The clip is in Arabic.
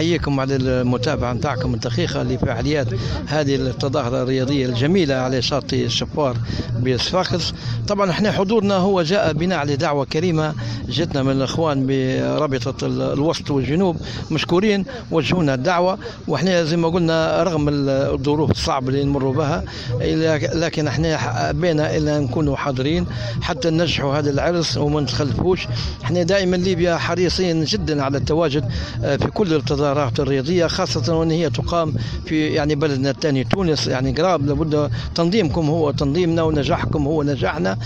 نحييكم على المتابعة نتاعكم الدقيقة لفعاليات هذه التظاهرة الرياضية الجميلة على شاطئ الشفار بصفاقس. طبعا احنا حضورنا هو جاء بناء على دعوة كريمة جتنا من الإخوان برابطة الوسط والجنوب، مشكورين وجهونا الدعوة، واحنا زي ما قلنا رغم الظروف الصعبة اللي نمر بها لكن احنا حبينا إلا نكونوا حاضرين حتى ننجحوا هذا العرس وما نتخلفوش. احنا دائما ليبيا حريصين جدا على التواجد في كل التظاهرات الرياضية، خاصة وان هي تقام في يعني بلدنا الثاني تونس، يعني قراب، لابد تنظيمكم هو تنظيمنا ونجاحكم هو نجاحنا.